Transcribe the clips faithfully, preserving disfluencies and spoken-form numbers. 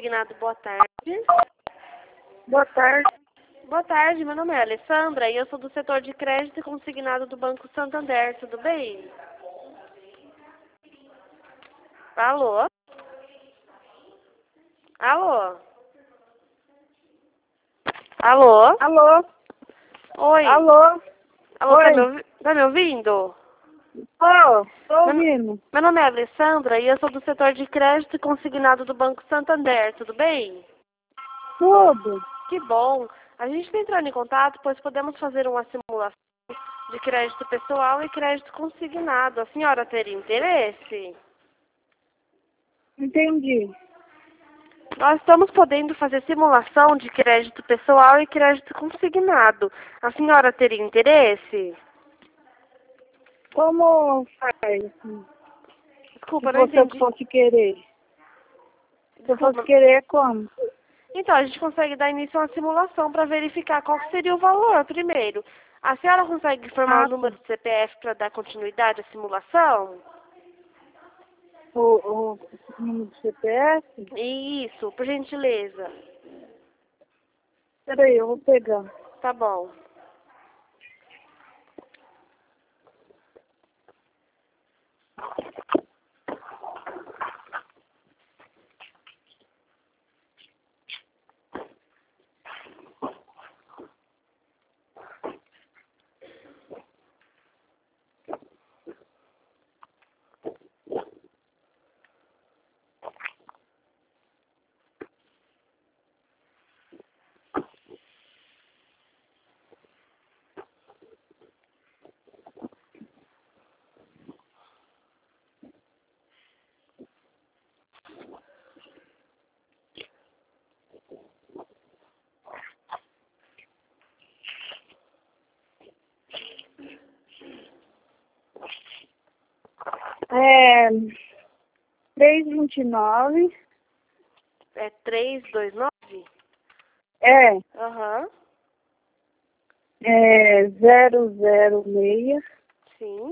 consignado, boa tarde. Boa tarde. Boa tarde, meu nome é Alessandra e eu sou do setor de crédito e consignado do Banco Santander, tudo bem? Alô? Alô? Alô? Alô? Oi? Alô? Alô, tá me, Oi? ouvi- tá me ouvindo? Tô, tô Meu, ouvindo. meu nome é Alessandra e eu sou do setor de crédito e consignado do Banco Santander, tudo bem? Tudo. Que bom. A gente está entrando em contato, pois podemos fazer uma simulação de crédito pessoal e crédito consignado. A senhora teria interesse? Entendi. Nós estamos podendo fazer simulação de crédito pessoal e crédito consignado. A senhora teria interesse? Como faz? assim, Se Desculpa, não você entendi. fosse querer. Se eu fosse Desculpa. querer, como? Então, a gente consegue dar início a uma simulação para verificar qual que seria o valor primeiro. A senhora consegue informar o Ah, tá. número do C P F para dar continuidade à simulação? O, o número do C P F? Isso, por gentileza. Peraí, eu vou pegar. Tá bom. É. três vinte e nove. É três dois nove? É. Aham. É. zero zero seis. Sim.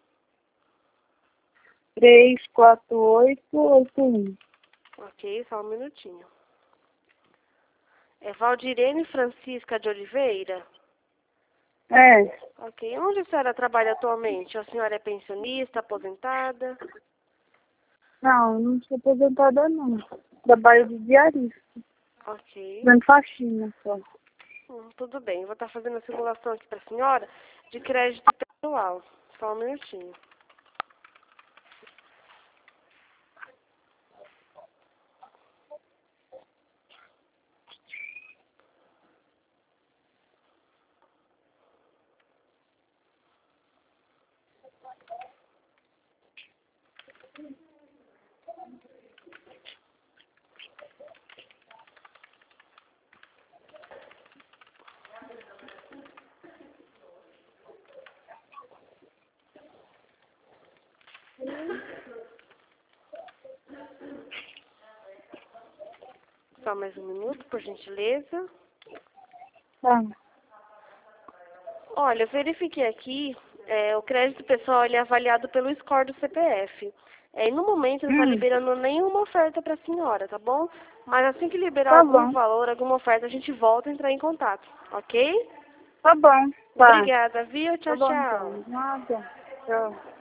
três quatro oito oito um. Ok, só um minutinho. É Valdirene Francisca de Oliveira? É. Ok. Onde a senhora trabalha atualmente? A senhora é pensionista, aposentada? Não, não sou aposentada não. Trabalho de diarista. Ok. Dando faxina só. Hum, tudo bem. Vou estar fazendo a simulação aqui para a senhora de crédito pessoal. Só um minutinho. Só mais um minuto, por gentileza. Tá. Olha, eu verifiquei aqui, é, o crédito pessoal ele é avaliado pelo score do C P F. É, e no momento não está Hum, liberando nenhuma oferta para a senhora, tá bom? Mas assim que liberar tá algum bom. valor, alguma oferta, a gente volta a entrar em contato, ok? Tá bom. Tá. Obrigada, viu? Tá Tchau, bom tchau. então. Nada. Tchau.